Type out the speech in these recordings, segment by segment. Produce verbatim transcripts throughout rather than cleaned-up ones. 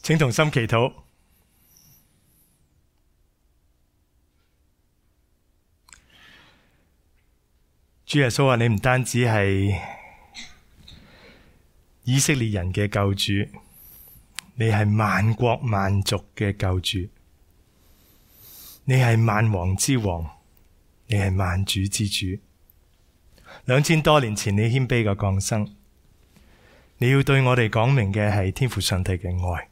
請同心祈禱。主耶穌啊，你唔單止係以色列人嘅救主，你係萬國萬族嘅救主，你係萬王之王，你係萬主之主。兩千多年前你謙卑嘅降生，你要對我哋講明嘅係天父上帝嘅愛。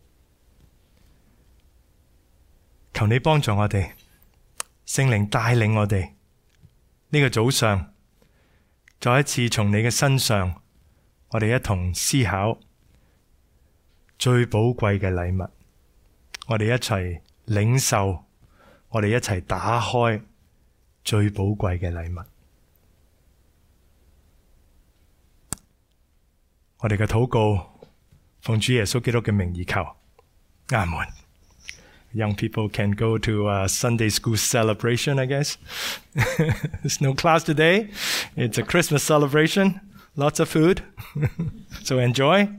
求你幫助我哋，聖靈帶領我哋呢個早上，再一次從你嘅身上，我哋一同思考最寶貴嘅禮物，我哋一齊領受，我哋一齊打開最寶貴嘅禮物。我哋嘅禱告，奉主耶穌基督嘅名而求，阿門。Young people can go to a Sunday school celebration, I guess. There's no class today. It's a Christmas celebration. Lots of food. So enjoy.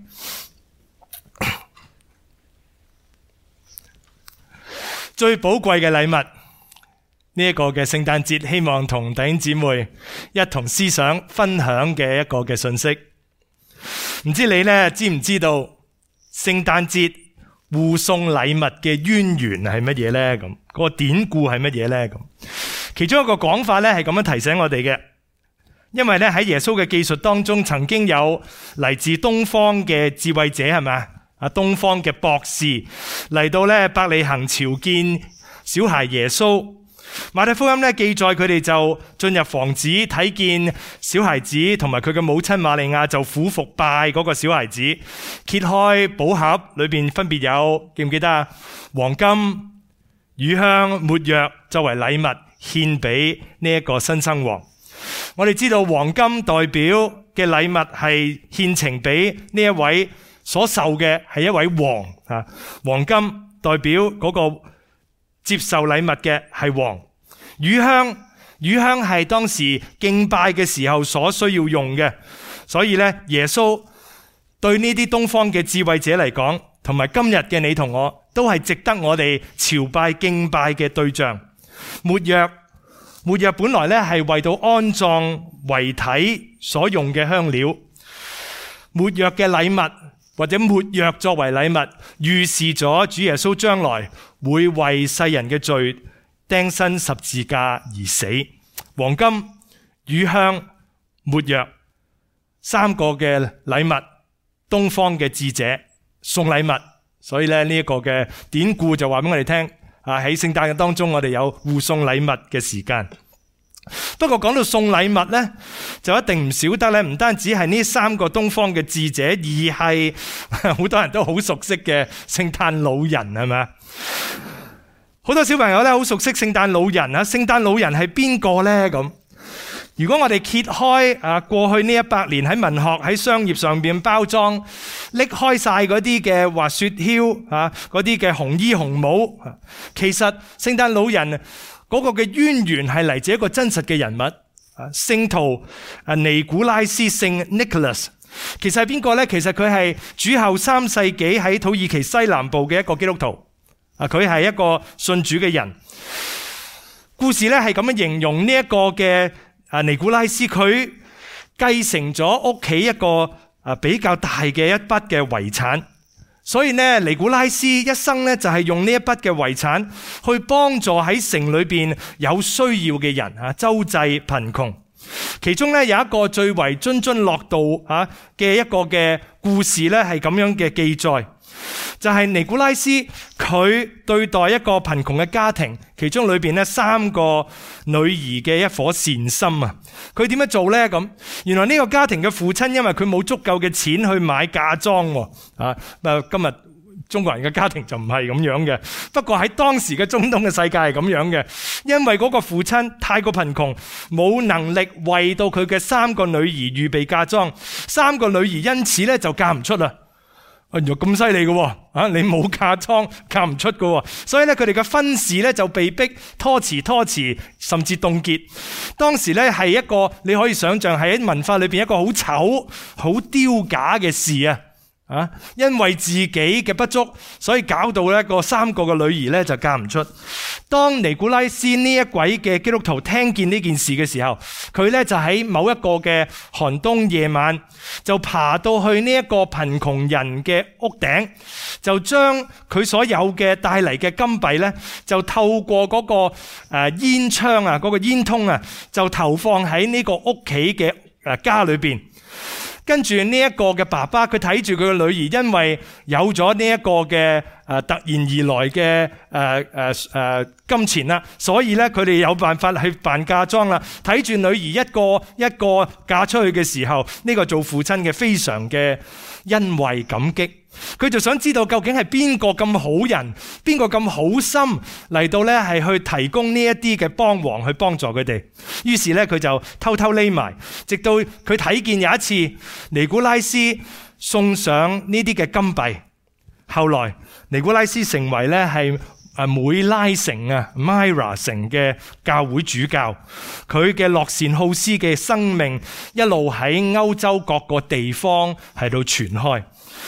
最寶貴嘅禮物，呢一個嘅聖誕節，希望同弟兄姊妹一同思想分享嘅一個嘅信息。唔知你呢知唔知道聖誕節互送禮物嘅淵源係乜嘢呢？咁嗰個典故係乜嘢呢？咁其中一個講法呢係咁樣提醒我哋嘅，因為呢喺耶穌嘅記述當中，曾經有嚟自東方嘅智慧者，係咪啊？東方嘅博士嚟到呢伯利恆朝見小孩耶穌。馬太福音咧記載佢哋就進入房子，睇見小孩子同埋佢嘅母親瑪利亞，就俯伏拜嗰個小孩子，揭開寶盒，裏邊分別有，記唔記得啊？黃金、乳香、沒藥作為禮物獻俾呢一個新生王。我哋知道黃金代表嘅禮物係獻呈俾呢一位所受嘅係一位王啊，黃金代表嗰個接受禮物嘅係王。乳香，乳香係當時敬拜嘅時候所需要用嘅，所以咧耶穌對呢啲東方嘅智慧者嚟講，同埋今日嘅你同我，都係值得我哋朝拜敬拜嘅對象。沒藥，沒藥本來咧係為到安葬遺體所用嘅香料，沒藥嘅禮物或者沒藥作為禮物，預示咗主耶穌將來會為世人嘅罪釘身十字架而死。黃金、乳香、沒藥三個嘅禮物，東方嘅智者送禮物，所以咧呢一個嘅典故就話俾我哋聽啊，喺聖誕嘅當中，我哋有互送禮物嘅時間。不過講到送禮物呢，就一定唔少得咧，唔單止係呢三個東方嘅智者，而係好多人都好熟悉嘅聖誕老人，係咪？好多小朋友咧好熟悉聖誕老人啊！聖誕老人係邊個呢？咁如果我哋揭開啊過去呢一百年喺文學喺商業上邊包裝，拎開晒嗰啲嘅滑雪橇啊，嗰啲嘅紅衣紅帽，其實聖誕老人嗰個嘅淵源係嚟自一個真實嘅人物啊，聖徒啊尼古拉斯聖 Nicholas。其實係邊個呢？其實佢係主後三世紀喺土耳其西南部嘅一個基督徒。啊！佢係一個信主嘅人。故事咧係咁樣形容呢一個嘅啊尼古拉斯，佢繼承咗屋企一個啊比較大嘅一筆嘅遺產，所以呢尼古拉斯一生咧就係用呢一筆嘅遺產去幫助喺城裏邊有需要嘅人啊，周濟貧窮。其中咧有一個最為津津樂道啊嘅一個嘅故事咧係咁樣嘅記載。就係尼古拉斯佢對待一個貧窮嘅家庭，其中裏邊咧三個女兒嘅一顆善心啊！佢點樣做呢？咁原來呢個家庭嘅父親因為佢冇足夠嘅錢去買嫁妝啊！今日中國人嘅家庭就唔係咁樣嘅，不過喺當時嘅中東嘅世界係咁樣嘅，因為嗰個父親太過貧窮，冇能力為到佢嘅三個女兒預備嫁妝，三個女兒因此咧就嫁唔出啦。原來咁犀利嘅，啊！你冇嫁妝嫁唔出嘅，所以咧佢哋嘅婚事咧就被逼拖遲拖遲，甚至凍結。當時咧係一個你可以想象係喺文化裏邊一個好醜、好丟架嘅事啊！ 啊，因為自己嘅不足，所以搞到一個三個嘅女兒咧就嫁唔出。當尼古拉斯呢一位嘅基督徒聽見呢件事嘅時候，佢咧就喺某一個嘅寒冬夜晚，就爬到去呢一個貧窮人嘅屋頂，就將佢所有嘅帶嚟嘅金幣咧，就透過嗰個誒煙窗啊，嗰個煙通啊，就投放喺呢個屋企嘅誒家裏邊。跟住呢一個嘅爸爸，佢睇住佢嘅女兒，因為有咗呢一個嘅誒突然而來嘅誒誒誒金錢啦，所以咧佢哋有辦法去辦嫁妝啦。睇住女兒一個一個嫁出去嘅時候，呢個做父親嘅非常嘅欣慰感激。佢就想知道究竟係邊個咁好人，邊個咁好心嚟到咧係去提供呢一啲嘅幫忙去幫助佢哋。於是咧佢就偷偷匿埋，直到佢睇見有一次尼古拉斯送上呢啲嘅金幣。後來尼古拉斯成為咧係誒梅拉城啊 Myra 城嘅教會主教，佢嘅樂善好施嘅生命一路喺歐洲各個地方喺度傳開。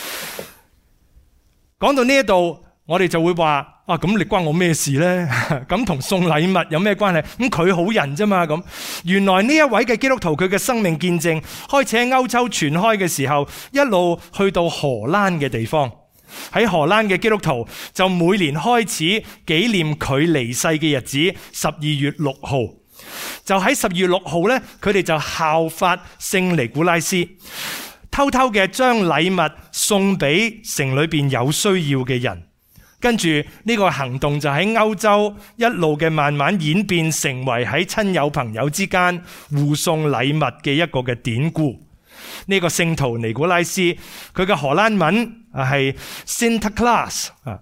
講到呢一度，我哋就會話啊，咁你關我咩事呢？咁同送禮物有咩關係？咁佢好人啫嘛。咁原來呢一位嘅基督徒，佢嘅生命見證開始喺歐洲傳開嘅時候，一路去到荷蘭嘅地方。喺荷蘭嘅基督徒就每年開始紀念佢離世嘅日子，十二月六號。就喺十二月六號呢，佢哋就效法聖尼古拉斯，偷偷嘅將禮物送俾城裏邊有需要嘅人，跟住呢個行動就喺歐洲一路嘅慢慢演變成為喺親友朋友之間互送禮物嘅一個嘅典故。呢個聖徒尼古拉斯，佢嘅荷蘭文係 Sinterklaas 啊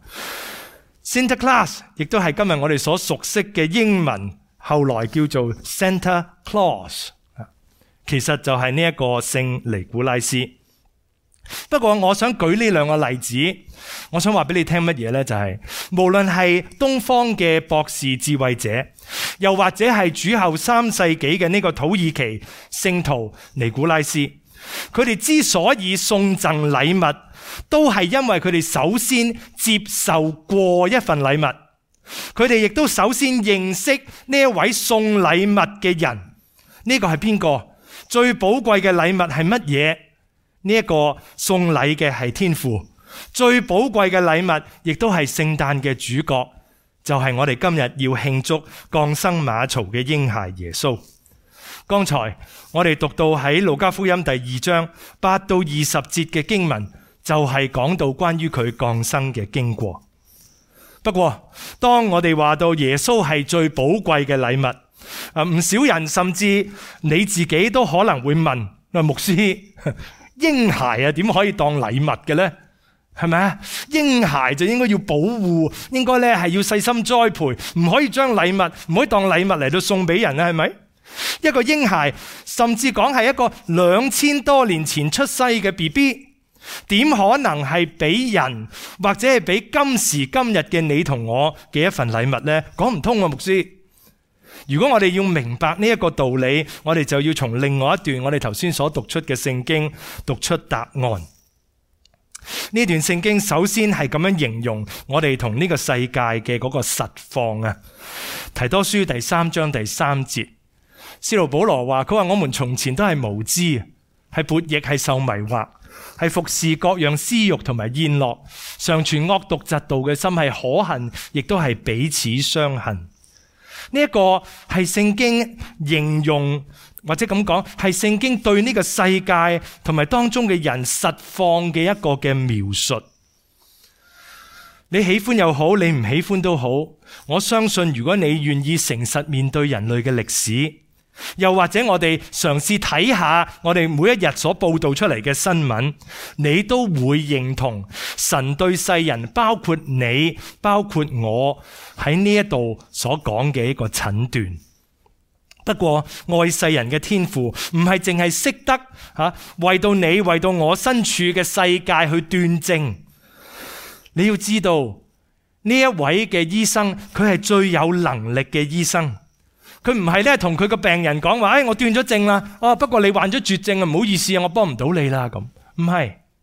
，Sinterklaas 亦都係今日我哋所熟悉嘅英文，後來叫做 Santa Claus。其實就係呢一個聖尼古拉斯。不過我想舉呢兩個例子，我想話俾你聽乜嘢呢？就係、是、無論係東方嘅博士智慧者，又或者係主後三世紀嘅呢個土耳其聖徒尼古拉斯，佢哋之所以送贈禮物，都係因為佢哋首先接受過一份禮物，佢哋亦都首先認識呢一位送禮物嘅人。呢、這個係邊個？最寶貴嘅禮物係乜嘢？呢一個送禮嘅係天父，最寶貴嘅禮物亦都係聖誕嘅主角，就係我哋今日要慶祝降生馬槽嘅嬰孩耶穌。剛才我哋讀到喺路加福音第二章八到二十節嘅經文，就係講到關於佢降生嘅經過。不過當我哋話到耶穌係最寶貴嘅禮物，啊，唔少人甚至你自己都可能會問：牧師，嬰孩啊，點可以當禮物嘅呢？係咪啊？嬰孩就應該要保護，應該咧係要細心栽培，唔可以將禮物唔可以當禮物嚟到送俾人啊？係咪？一個嬰孩，甚至講係一個兩千多年前出世嘅 B B， 點可能係俾人或者係俾今時今日嘅你同我嘅一份禮物呢？講唔通啊，牧師！如果我哋要明白呢一個道理，我哋就要從另外一段我哋頭先所讀出嘅聖經讀出答案。呢段聖經首先係咁樣形容我哋同呢個世界嘅嗰個實況啊。提多書第三章第三節，使徒保羅話：佢話我們從前都係無知，係悖逆，係受迷惑，係服侍各樣私欲同埋宴樂，常存惡毒嫉妒嘅心，係可恨，亦都係彼此相恨。呢一個係聖經形容，或者咁講，係聖經對呢個世界同埋當中嘅人實況嘅一個嘅描述。你喜歡又好，你唔喜歡都好，我相信如果你願意誠實面對人類嘅歷史，又或者我哋嘗試睇下我哋每一日所報道出嚟嘅新聞，你都會認同神對世人，包括你，包括我喺呢一度所講嘅一個診斷。不過愛世人嘅天父唔係淨係識得吓為到你，為到我身處嘅世界去斷症。你要知道呢一位嘅醫生，佢係最有能力嘅醫生。佢唔係咧同佢個病人講話，誒、哎，我斷咗症啦，哦，不過你患咗絕症啊，唔好意思啊，我幫唔到你啦咁。唔係，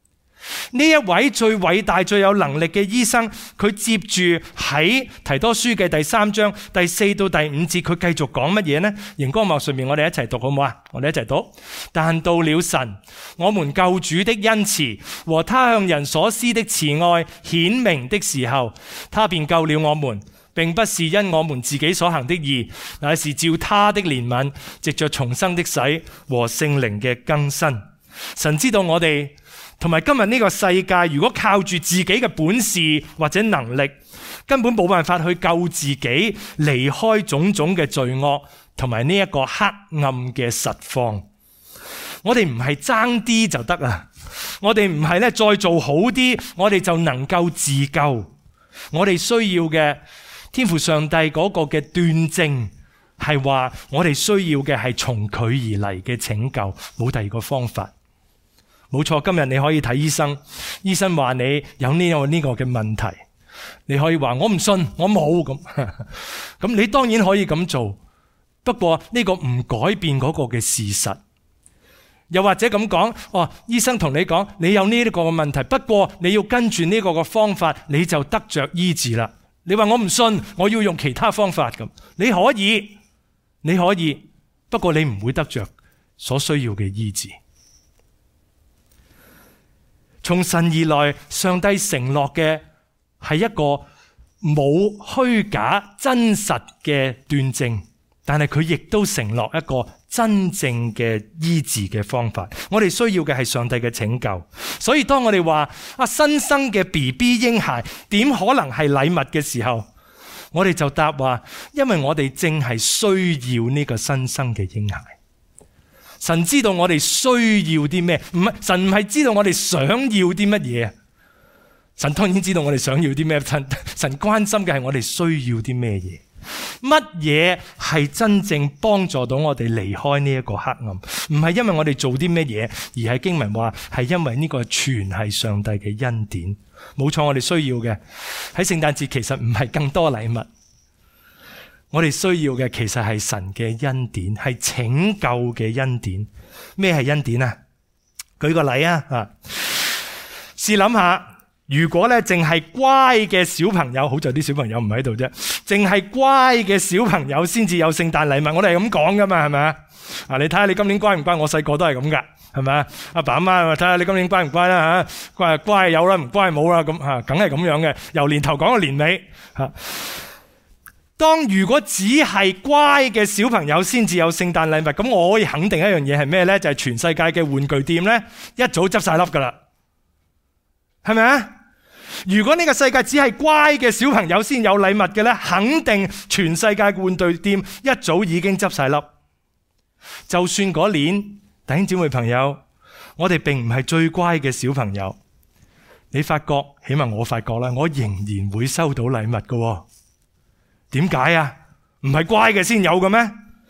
呢一位最偉大、最有能力嘅醫生，佢接住喺提多書嘅第三章第四到第五節，佢繼續講乜嘢呢？熒光幕上面我哋一齊讀好唔好啊？我哋一齊讀。但到了神，我們救主的恩慈和他向人所施的慈愛顯明的時候，他便救了我們，並不是因我們自己所行的義，乃是照他的憐憫，藉着重生的洗和聖靈嘅更新。神知道我哋同埋今日呢個世界，如果靠住自己嘅本事或者能力，根本冇辦法去救自己離開種種嘅罪惡同埋呢一個黑暗嘅實況。我哋唔係爭啲就得啊！我哋唔係咧再做好啲，我哋就能夠自救。我哋需要嘅天父上帝嗰個嘅斷證，係話我哋需要嘅係從佢而嚟嘅拯救，冇第二個方法。冇錯，今日你可以睇醫生，醫生話你有呢個呢個嘅問題，你可以話我唔信，我冇咁，咁你當然可以咁做，不過呢個唔改變嗰個嘅事實。又或者咁講，哦，醫生同你講你有呢個嘅問題，不過你要跟住呢個嘅方法，你就得着醫治啦。你話我唔信，我要用其他方法咁，你可以，你可以，不過你唔會得着所需要嘅醫治。從神而來，上帝承諾嘅係一個冇虛假、真實嘅斷證，但係佢亦都承諾一個真正嘅醫治嘅方法。我哋需要嘅係上帝嘅拯救。所以當我哋話啊新生嘅 B B 嬰孩點可能係禮物嘅時候，我哋就答話，因為我哋正係需要呢個新生嘅嬰孩。神知道我哋需要啲咩？唔係，神唔係知道我哋想要啲乜嘢。神當然知道我哋想要啲咩。神神關心嘅係我哋需要啲咩嘢。乜嘢係真正幫助到我哋離開呢一個黑暗？唔係因為我哋做啲咩嘢，而係經文話係因為呢個全係上帝嘅恩典。冇錯，我哋需要嘅喺聖誕節其實唔係更多禮物。我哋需要嘅其實係神嘅恩典，係拯救嘅恩典。咩係恩典啊？舉個例啊，啊，試諗下，如果咧淨係乖嘅小朋友，好在啲小朋友唔喺度啫，淨係乖嘅小朋友先至有聖誕禮物，我哋係咁講噶嘛，係咪啊？啊，你睇下你今年乖唔乖？我細個都係咁噶，係咪啊？阿爸阿媽睇下你今年乖唔乖啦吓，乖乖有啦，唔乖冇啦，咁吓，梗係咁樣嘅，由年頭講到年尾吓。當如果只係乖嘅小朋友先至有聖誕禮物，咁我可以肯定一樣嘢係咩呢？就係全世界嘅玩具店呢，一早執晒笠噶啦，係咪啊？如果呢個世界只係乖嘅小朋友先有禮物嘅呢，肯定全世界嘅玩具店一早已經執晒笠。就算嗰年弟兄姊妹朋友，我哋並唔係最乖嘅小朋友，你發覺，起碼我發覺啦，我仍然會收到禮物噶。點解啊？唔係乖嘅先有嘅咩？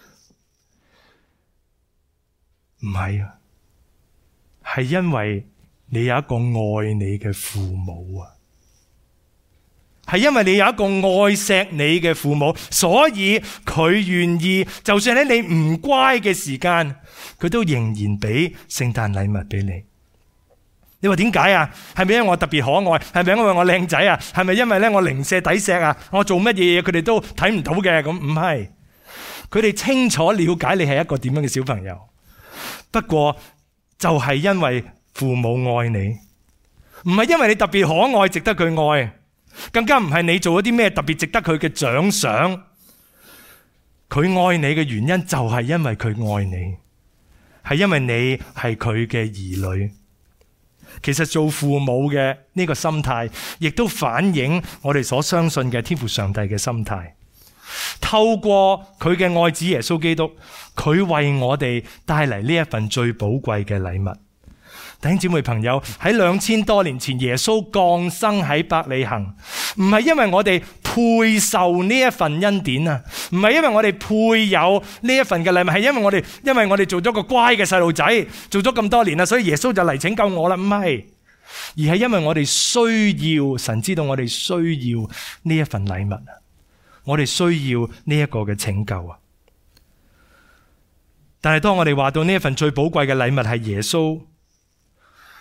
唔係啊，係因為你有一個愛你嘅父母啊，係因為你有一個愛錫你嘅父母，所以佢願意，就算喺你唔乖嘅時間，佢都仍然俾聖誕禮物俾你。你話點解啊？係咪因為我特別可愛？係咪因為我靚仔啊？係咪因為咧我零舍抵錫啊？我做乜嘢嘢佢哋都睇唔到嘅？咁唔係，佢哋清楚了解你係一個點樣嘅小朋友。不過就係因為父母愛你，唔係因為你特別可愛值得佢愛，更加唔係你做咗啲咩特別值得佢嘅獎賞。佢愛你嘅原因就係因為佢愛你，係因為你係佢嘅兒女。其實做父母嘅呢個心態，亦都反映我哋所相信嘅天父上帝嘅心態。透過佢嘅愛子耶穌基督，佢為我哋帶嚟呢一份最寶貴嘅禮物。弟兄姊妹朋友，喺兩千多年前耶穌降生喺伯利恆，唔係因為我哋配受呢一份恩典啊，唔係因為我哋配有呢一份嘅禮物，係因為我哋因為我哋做咗個乖嘅細路仔，做咗咁多年啦，所以耶穌就嚟拯救我啦，唔係，而係因為我哋需要，神知道我哋需要呢一份禮物啊，我哋需要呢一個嘅拯救啊。但係當我哋話到呢一份最寶貴嘅禮物係耶穌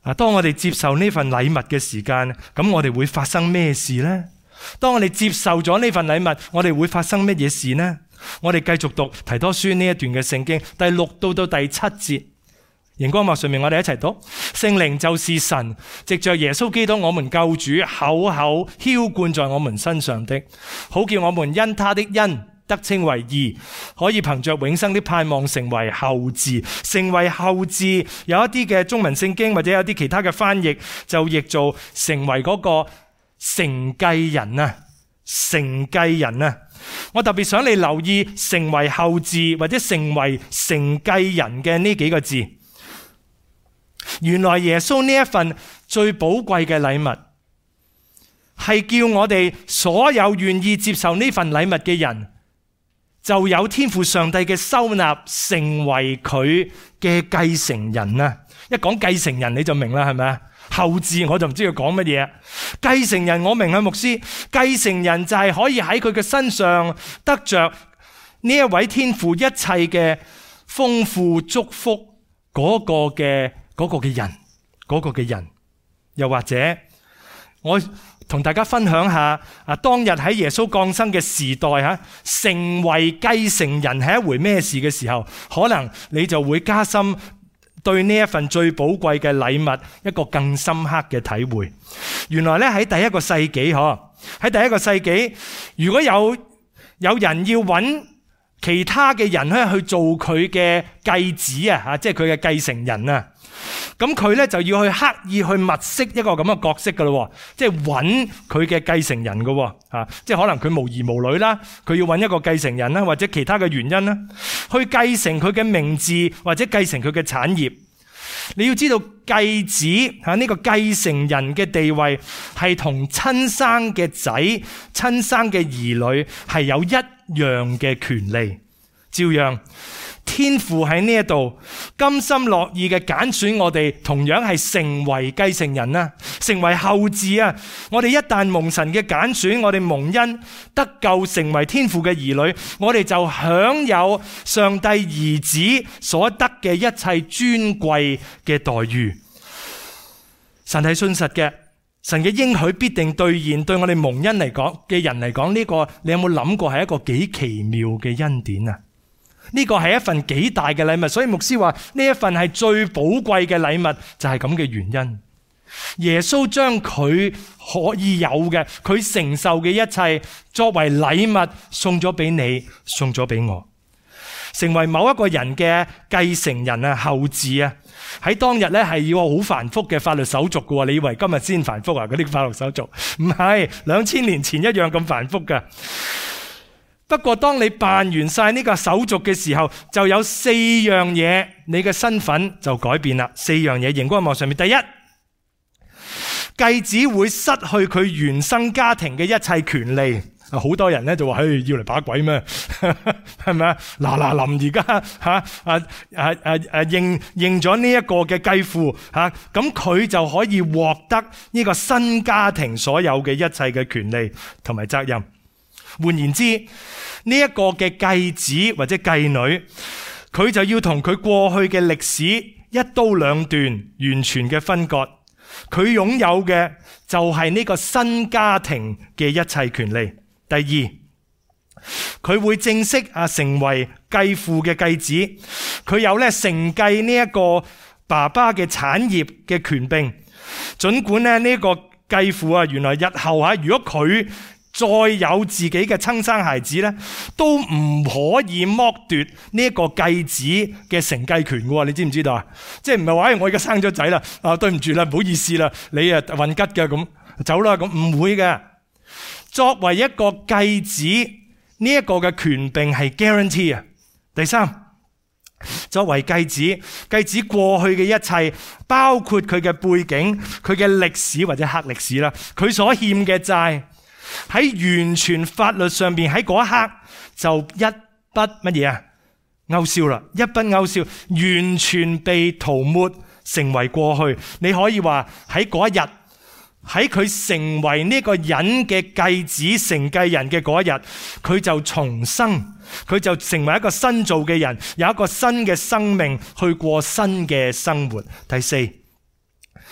啊，當我哋接受呢份禮物嘅時間，咁我哋會發生咩事呢？當我哋接受咗呢份禮物，我哋會發生乜嘢事呢？我哋繼續讀提多書呢一段嘅聖經，第六到到第七節，熒光幕上面我哋一齊讀。聖靈就是神，藉着耶穌基督我們救主厚厚澆灌在我們身上的，好叫我們因他的恩得稱為義，可以憑着永生的盼望成為後嗣。成為後嗣，有一啲嘅中文聖經或者有啲其他嘅翻譯就譯做成為嗰個承繼人啊，承繼人啊。我特別想你留意成為後嗣或者成為承繼人嘅呢幾個字。原來耶穌呢一份最寶貴嘅禮物，係叫我哋所有願意接受呢份禮物嘅人，就有天父上帝嘅收納，成為佢嘅繼承人啊！一講繼承人你就明啦，係咪啊？後嗣我就唔知佢講乜嘢。繼承人我明啊，牧師。繼承人就係可以喺佢嘅身上得着呢一位天父一切嘅豐富祝福嗰個嘅嗰個嘅人，嗰個嘅人。又或者我同大家分享下啊，當日喺耶穌降生嘅時代吓，成為繼承人係一回咩事嘅時候，可能你就會加深對呢一份最寶貴嘅禮物一個更深刻嘅體會。原來咧喺第一個世紀嗬，喺第一個世紀，如果有有人要揾其他嘅人咧去做佢嘅繼子啊，吓，即係佢嘅繼承人啊。咁佢咧就要去刻意去物色一個咁嘅角色噶咯，即係揾佢嘅繼承人噶，啊，即係可能佢無兒無女啦，佢要揾一個繼承人啦，或者其他嘅原因啦，去繼承佢嘅名字或者繼承佢嘅產業。你要知道繼子吓呢個繼承人嘅地位係同親生嘅仔、親生嘅兒女係有一樣嘅權利，照樣。天父喺呢一度甘心樂意嘅揀選我哋，同樣係成為繼承人啊，成為後嗣啊。我哋一旦蒙神嘅揀選，我哋蒙恩得救，成為天父嘅兒女，我哋就享有上帝兒子所得嘅一切尊貴嘅待遇。神係信實嘅，神嘅應許必定兌現。對我哋蒙恩嚟講嘅人嚟講，呢個你有冇諗過係一個幾奇妙嘅恩典啊？呢個係一份幾大嘅禮物，所以牧師話呢一份係最寶貴嘅禮物，就係咁嘅原因。耶穌將佢可以有嘅，佢承受嘅一切作為禮物送咗俾你，送咗俾我，成為某一個人嘅繼承人啊、後嗣啊。喺當日咧係要好繁複嘅法律手續嘅，你以為今日先繁複啊？嗰啲法律手續唔係兩千年前一樣咁繁複嘅。不過當你辦完晒呢個手續嘅時候，就有四樣嘢，你嘅身份就改變啦。四樣嘢，熒光幕上面，第一，繼子會失去佢原生家庭嘅一切權利。好多人咧就話：嘿，要嚟把鬼咩？係咪啊？嗱嗱臨而家吓啊啊啊啊認認咗呢一個嘅繼父吓，咁佢就可以獲得呢個新家庭所有嘅一切嘅權利同埋責任。換言之，呢一個嘅繼子或者繼女，佢就要同佢過去嘅歷史一刀兩斷，完全嘅分割。佢擁有嘅就係呢個新家庭嘅一切權利。第二，佢會正式啊成為繼父嘅繼子，佢有咧承繼呢一個爸爸嘅產業嘅權柄。盡管咧呢個繼父啊，原來日後啊，如果佢再有自己嘅親生孩子咧，都唔可以剝奪呢一個繼子嘅承繼權嘅，你知唔知道啊？即係唔係話我而家生咗仔啦，啊對唔住啦，唔好意思啦，你啊混吉嘅咁走啦，咁唔會嘅。作為一個繼子，呢一個嘅權柄係 guarantee 啊。第三，作為繼子，繼子過去嘅一切，包括佢嘅背景、佢嘅歷史或者黑歷史啦，佢所欠嘅債，喺完全法律上邊喺嗰一刻就一筆乜嘢啊？勾銷啦，一筆勾銷，完全被塗抹，成為過去。你可以話喺嗰一日，喺佢成為呢個人嘅繼子承繼人嘅嗰一日，佢就重生，佢就成為一個新造嘅人，有一個新嘅生命去過新嘅生活。第四，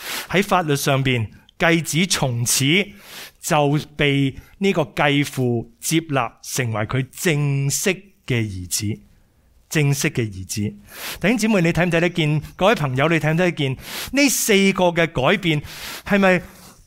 喺法律上邊，繼子從此就被呢個繼父接納成為佢正式嘅兒子，正式嘅兒子。弟兄姊妹，你睇唔睇得見？各位朋友，你睇唔睇得見？呢四個嘅改變係咪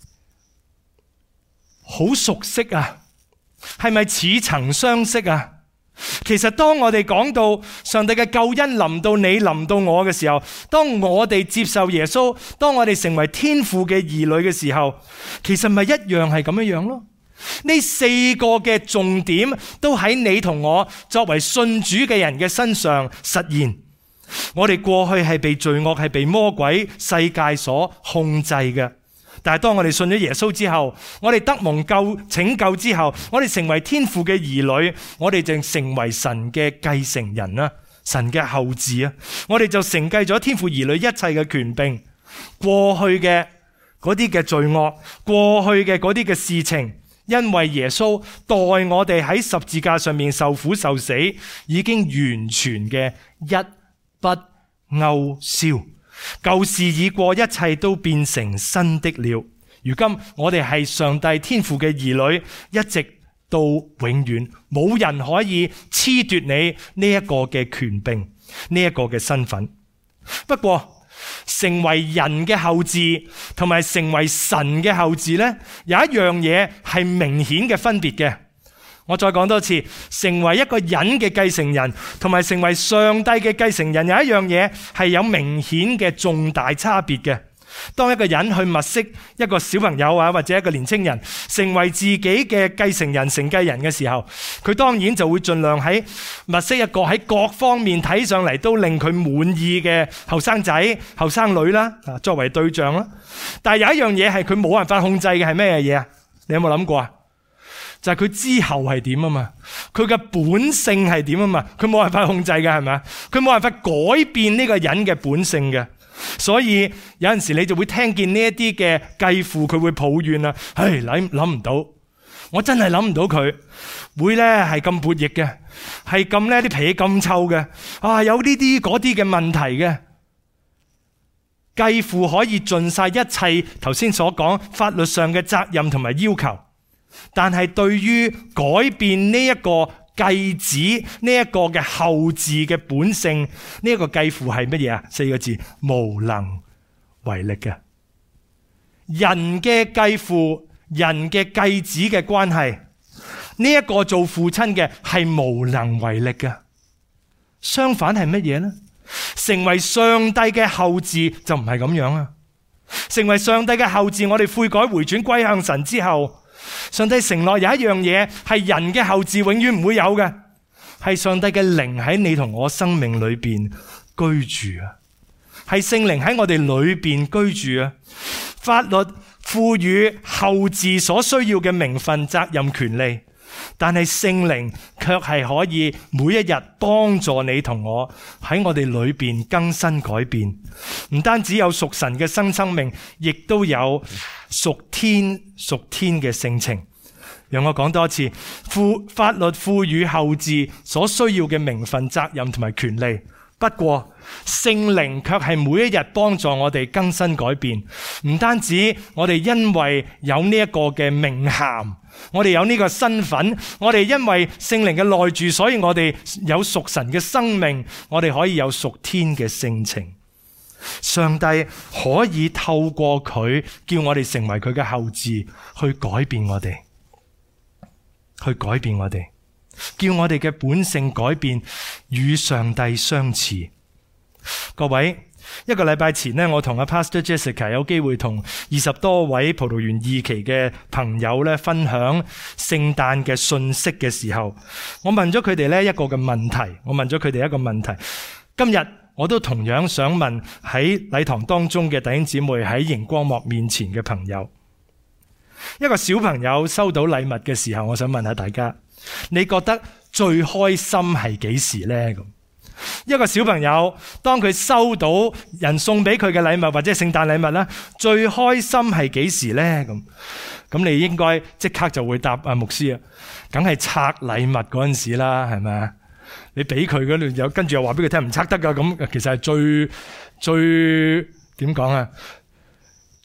好熟悉啊？係咪似曾相識啊？其實當我哋講到上帝嘅救恩臨到你、臨到我嘅時候，當我哋接受耶穌，當我哋成為天父嘅兒女嘅時候，其實咪一樣係咁樣樣咯。呢四個嘅重點都喺你同我作為信主嘅人嘅身上實現。我哋過去係被罪惡、係被魔鬼世界所控制嘅。但係當我哋信咗耶穌之後，我哋得蒙救拯救之後，我哋成為天父嘅兒女，我哋就成為神嘅繼承人啦，神嘅後嗣啊！我哋就承繼咗天父兒女一切嘅權柄。過去嘅嗰啲嘅罪惡，過去嘅嗰啲嘅事情，因為耶穌代我哋喺十字架上面受苦受死，已經完全嘅一筆勾銷。舊事已過，一切都變成新的了。如今我哋係上帝天父嘅兒女，一直到永遠，冇人可以褫奪你呢一個嘅權柄，呢一個嘅身份。不過成為人嘅後嗣同埋成為神嘅後嗣呢，有一樣嘢係明顯嘅分別嘅。我再講多次，成為一個人嘅繼承人同埋成為上帝嘅繼承人，有一樣嘢係有明顯嘅重大差別嘅。當一個人去物色一個小朋友啊，或者一個年青人成為自己嘅繼承人、承繼人嘅時候，佢當然就會盡量喺物色一個喺各方面睇上嚟都令佢滿意嘅後生仔、後生女啦，啊，作為對象啦。但係有一樣嘢係佢冇辦法控制嘅，係咩嘢啊？你有冇諗過啊？就係佢之後係點啊嘛，佢嘅本性係點啊嘛，佢冇辦法控制嘅，係咪啊？佢冇辦法改變呢個人嘅本性嘅，所以有陣時你就會聽見呢一啲嘅繼父佢會抱怨啊，唉，諗諗唔到，我真係諗唔到佢會咧係咁叛逆嘅，係咁咧啲脾氣咁臭嘅，啊有呢啲嗰啲嘅問題嘅。繼父可以盡晒一切頭先所講法律上嘅責任同埋要求。但係對於改變呢一個繼子呢一個嘅後嗣嘅本性，呢一個繼父係乜嘢啊？四個字，無能為力嘅。人嘅繼父、人嘅繼子嘅關係，呢一個做父親嘅係無能為力嘅。相反係乜嘢呢？成為上帝嘅後嗣就唔係咁樣啊！成為上帝嘅後嗣，我哋悔改回轉歸向神之後，上帝承諾有一樣嘢係人嘅後嗣永遠唔會有嘅，係上帝嘅靈喺你同我生命裏邊居住啊，係聖靈喺我哋裏邊居住啊。法律賦予後嗣所需要嘅名分、責任、權利，但係聖靈卻係可以每一日幫助你同我喺我哋裏邊更新改變。唔單止有屬神嘅新生命，亦都有屬天屬天嘅性情。讓我講多一次，法律賦予後嗣所需要嘅名分、責任同埋權利。不過聖靈卻係每一日幫助我哋更新改變。唔單止我哋因為有呢一個嘅名銜，我哋有呢個身份，我哋因為聖靈嘅內住，所以我哋有屬神嘅生命，我哋可以有屬天嘅性情。上帝可以透過佢叫我哋成為佢嘅後嗣，去改變我哋，去改變我哋，叫我哋嘅本性改變，與上帝相似。各位，一個禮拜前呢，我同阿 Pastor Jessica 有機會同二十多位葡萄園二期嘅朋友咧分享聖誕嘅信息嘅時候，我問咗佢哋咧一個嘅問題，我問咗佢哋一個問題。今日我都同樣想問喺禮堂當中嘅弟兄姊妹，喺熒光幕面前嘅朋友，一個小朋友收到禮物嘅時候，我想問下大家，你覺得最開心係幾時呢？咁一個小朋友當佢收到人送俾佢嘅禮物或者聖誕禮物啦，最開心係幾時呢？咁咁你應該即刻就會答啊，牧師啊，梗係拆禮物嗰陣時啦，係咪啊？你俾佢嗰度有，跟住又話俾佢聽唔拆得噶，咁其實係最最點講啊？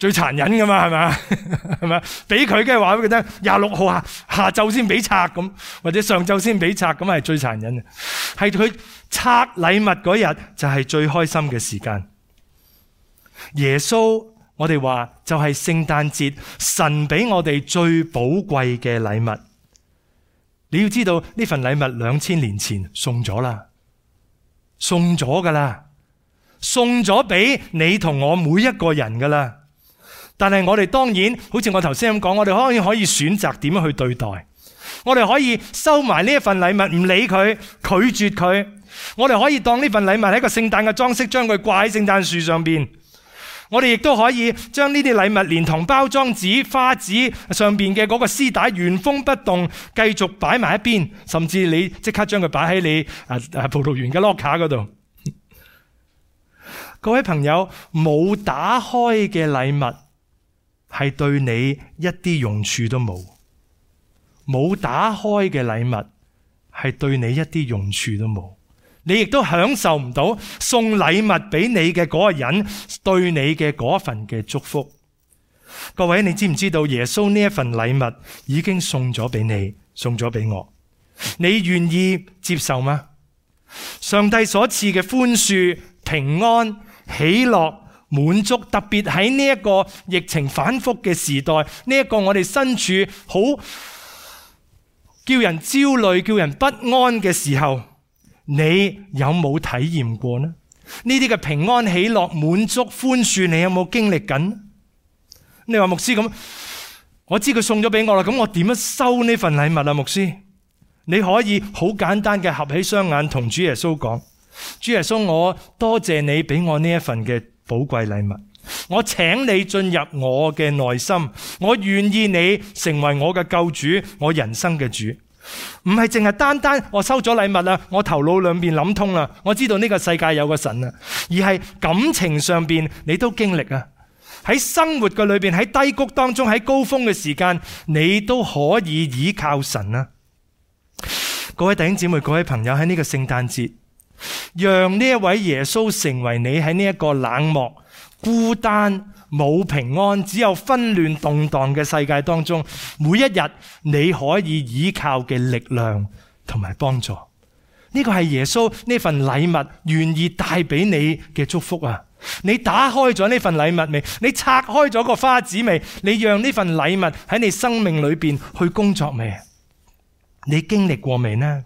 最殘忍噶嘛，係咪？係咪？俾佢嘅話俾佢聽，廿六號下下晝先俾拆咁，或者上晝先俾拆咁，係最殘忍嘅。係佢拆禮物嗰日就係最開心嘅時間。耶穌，我哋話就係聖誕節神俾我哋最寶貴嘅禮物。你要知道呢份禮物兩千年前送咗啦，送咗噶啦，送咗俾你同我每一個人噶啦。但係我哋當然好似我頭先咁講，我哋可以可以選擇點樣去對待。我哋可以收埋呢一份禮物，唔理佢，拒絕佢。我哋可以當呢份禮物係一個聖誕嘅裝飾，將佢掛喺聖誕樹上邊。我哋亦都可以將呢啲禮物連同包裝紙、花紙上邊嘅嗰個絲帶原封不動繼續擺埋一邊，甚至你即刻將佢擺喺你啊啊葡萄園嘅 locker 嗰度。各位朋友，冇打開嘅禮物係對你一啲用處都冇，冇打開嘅禮物係對你一啲用處都冇。你亦都享受唔到送禮物俾你嘅嗰個人對你嘅嗰份嘅祝福。各位，你知唔知道耶穌呢一份禮物已經送咗俾你，送咗俾我？你願意接受嗎？上帝所賜嘅寬恕、平安、喜樂、滿足，特別喺呢一個疫情反覆嘅時代，呢一個我哋身處好叫人焦慮、叫人不安嘅時候，你有冇體驗過呢？呢啲嘅平安、喜樂、滿足、寬恕，你有冇經歷緊？你話牧師咁，我知佢送咗俾我啦，咁我點樣收呢份禮物啊？牧師，你可以好簡單嘅合起雙眼同主耶穌講：主耶穌，我多謝你俾我呢一份嘅寶貴禮物，我請你進入我嘅內心，我願意你成為我嘅救主，我人生嘅主。唔係淨係單單我收咗禮物啦，我頭腦兩邊諗通啦，我知道呢個世界有個神啊，而係感情上邊你都經歷啊，喺生活嘅裏邊，喺低谷當中，喺高峰嘅時間，你都可以倚靠神啊。各位弟兄姊妹，各位朋友，喺呢個聖誕節，讓呢一位耶穌成為你喺呢一個冷漠、孤單、冇平安、只有紛亂動盪嘅世界當中，每一日你可以依靠嘅力量同埋幫助。呢個係耶穌呢份禮物願意帶俾你嘅祝福啊！你打開咗呢份禮物未？你拆開咗個花紙未？你讓呢份禮物喺你生命裏邊去工作未？你經歷過未呢？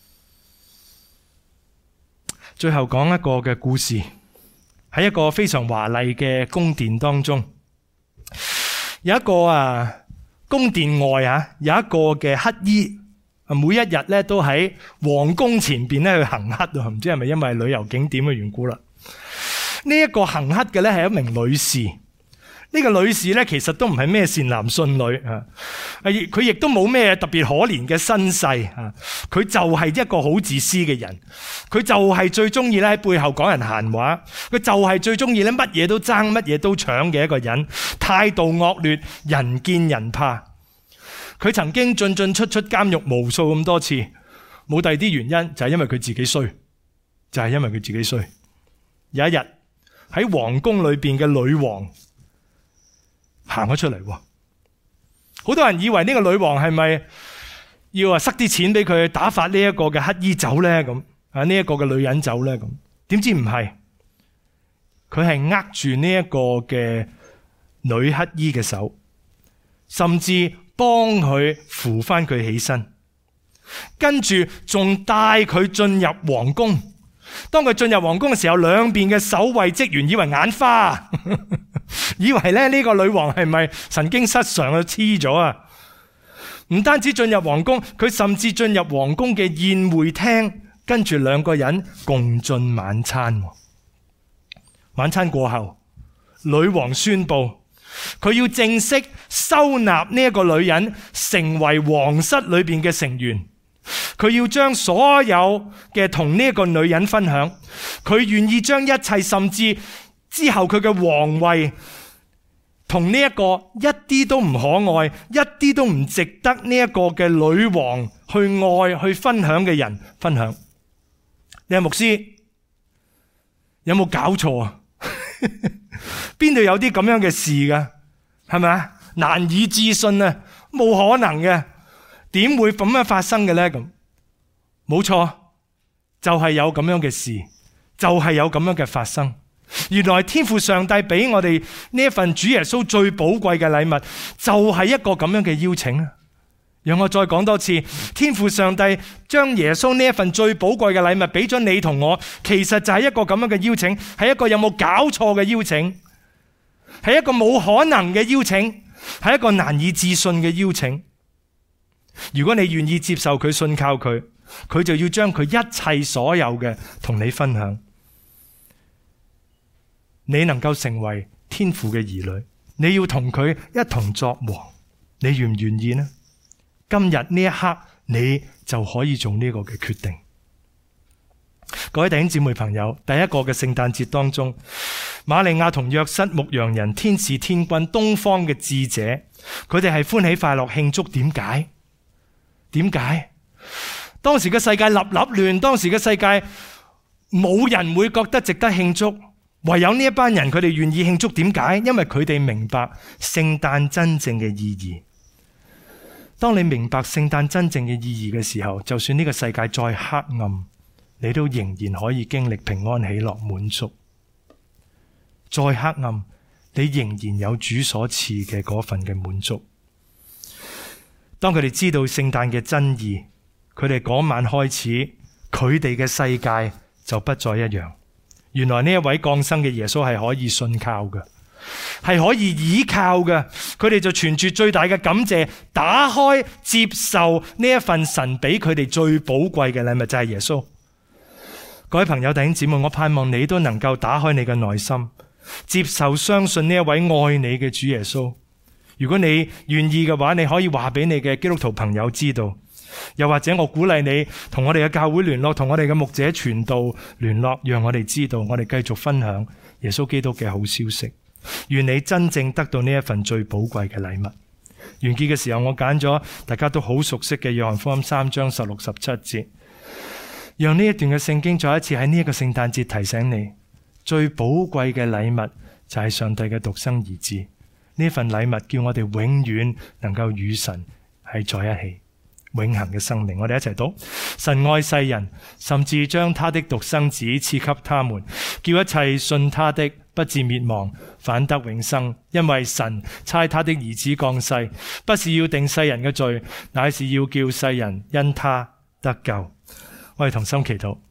最後講一個嘅故事。喺一個非常華麗嘅宮殿當中，有一個啊宮殿外啊有一個嘅乞衣，每一日咧都喺皇宮前邊咧去行乞啊，唔知係咪因為旅遊景點嘅緣故啦？呢、這、一個行乞嘅咧係一名女士。呢、這個女士咧其實都唔係咩善男信女啊，佢亦都冇咩特別可憐嘅身世啊，佢就係一個好自私嘅人，佢就係最中意咧喺背後講人閒話，佢就係最中意咧乜嘢都爭乜嘢都搶嘅一個人，態度惡劣，人見人怕。佢曾經進進出出監獄無數咁多次，冇第二啲原因，就係因為佢自己衰，就係因為佢自己衰。有一日喺皇宮裏邊嘅女王行咗出嚟，好多人以為呢個女王係咪要啊塞啲錢俾佢打發呢一個嘅乞衣走呢？咁啊呢一個嘅女人走呢？咁點知唔係，佢係握住呢一個嘅女乞衣嘅手，甚至幫佢扶翻佢起身，跟住仲帶佢進入皇宮。當佢進入皇宮嘅時候，兩邊嘅守衛職員以為眼花，以為咧呢個女王係咪神經失常啊黐咗啊？唔單止進入皇宮，佢甚至進入皇宮嘅宴會廳，跟住兩個人共進晚餐。晚餐過後，女王宣布佢要正式收納呢一個女人成為皇室裏邊嘅成員。佢要將所有嘅同呢一個女人分享，佢願意將一切，甚至之後佢嘅皇位同呢一個一啲都唔可愛、一啲都唔值得呢一個嘅女王去愛、去分享嘅人分享。你係牧師，有冇搞錯啊？ 邊度有啲咁樣嘅事噶？係咪啊？難以置信啊，冇可能嘅，點會咁樣發生嘅咧？咁冇錯，就係有咁樣嘅事，就係有咁樣嘅發生。原來天父上帝俾我哋呢一份主耶穌最寶貴嘅禮物，就係一個咁樣嘅邀請啊！讓我再講多次，天父上帝將耶穌呢一份最寶貴嘅禮物俾咗你同我，其實就係一個咁樣嘅邀請，係一個有冇搞錯嘅邀請，係一個冇可能嘅邀請，係一個難以置信嘅邀請。如果你願意接受佢、信靠佢，佢就要將佢一切所有嘅同你分享。你能夠成為天父嘅兒女，你要同佢一同作王，你願唔願意呢？今日呢一刻，你就可以做呢個嘅決定。各位弟兄姊妹朋友，第一個嘅聖誕節當中，瑪利亞同約瑟牧羊人、天使天君、東方嘅智者，佢哋係歡喜快樂慶祝。點解？點解？當時嘅世界立立亂，當時嘅世界冇人會覺得值得慶祝，唯有呢一班人佢哋願意慶祝。點解？因為佢哋明白聖誕真正嘅意義。當你明白聖誕真正嘅意義嘅時候，就算呢個世界再黑暗，你都仍然可以經歷平安喜樂滿足。再黑暗，你仍然有主所賜嘅嗰份嘅滿足。當佢哋知道聖誕嘅真義，佢哋嗰晚開始，佢哋嘅世界就不再一樣。原來呢一位降生嘅耶穌係可以信靠嘅，係可以依靠嘅。佢哋就存住最大嘅感謝，打開接受呢一份神俾佢哋最寶貴嘅禮物，就係耶穌。各位朋友弟兄姊妹，我盼望你都能夠打開你嘅內心，接受相信呢一位愛你嘅主耶穌。如果你願意嘅話，你可以話俾你嘅基督徒朋友知道，又或者我鼓勵你同我哋嘅教會聯絡，同我哋嘅牧者傳道聯絡，讓我哋知道，我哋繼續分享耶穌基督嘅好消息。願你真正得到呢一份最寶貴嘅禮物。完結嘅時候，我揀咗大家都好熟悉嘅約翰福音三章十六十七節，讓呢一段嘅聖經再一次喺呢一個聖誕節提醒你，最寶貴嘅禮物就係上帝嘅獨生兒子。呢份禮物叫我哋永遠能夠與神係在一起，永恆嘅生命。我哋一齊讀：神愛世人，甚至將他的獨生子賜給他們，叫一切信他的不至滅亡，反得永生。因為神差他的兒子降世，不是要定世人嘅罪，乃是要叫世人因他得救。我哋同心祈禱。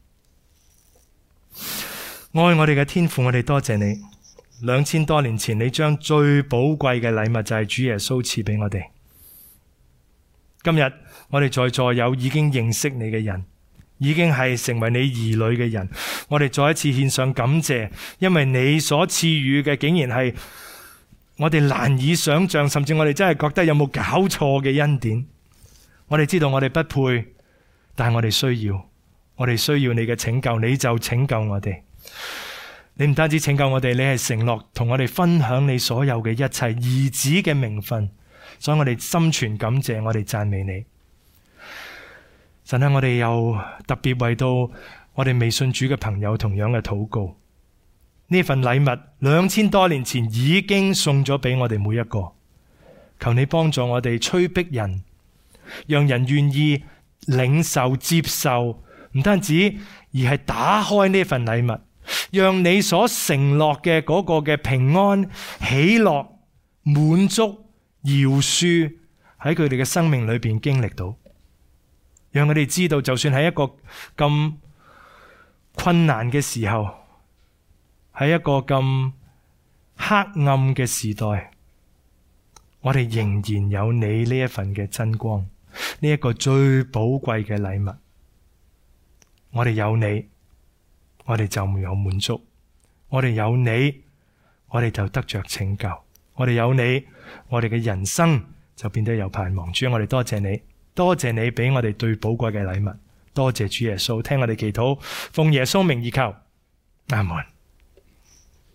愛我哋嘅天父，我哋多謝你。兩千多年前，你將最寶貴嘅禮物就係主耶穌賜俾我哋。今日我哋在座有已經認識你嘅人，已經係成為你兒女嘅人，我哋再一次獻上感謝，因為你所賜予嘅竟然係我哋難以想象，甚至我哋真係覺得有冇搞錯嘅恩典。我哋知道我哋不配，但係我哋需要，我哋需要你嘅拯救，你就拯救我哋。你唔單止拯救我哋，你係承諾同我哋分享你所有嘅一切兒子嘅名分，所以我哋心存感謝，我哋讚美你。神啊，我哋又特別為到我哋未信主嘅朋友同樣嘅禱告。呢份禮物兩千多年前已經送咗俾我哋每一個，求你幫助我哋催逼人，讓人願意領受接受，唔單止而係打開呢份禮物，讓你所承諾嘅嗰個嘅平安、喜樂、滿足、饒恕喺佢哋嘅生命裏邊經歷到，讓佢哋知道，就算喺一個咁困難嘅時候，喺一個咁黑暗嘅時代，我哋仍然有你呢一份嘅真光，呢一個最寶貴嘅禮物。我哋有你，我哋就沒有滿足；我哋有你，我哋就得着拯救；我哋有你，我哋嘅人生就變得有盼望。主，我哋多謝你，多謝你俾我哋最寶貴嘅禮物。多謝主耶穌，聽我哋祈禱，奉耶穌名而求，阿門。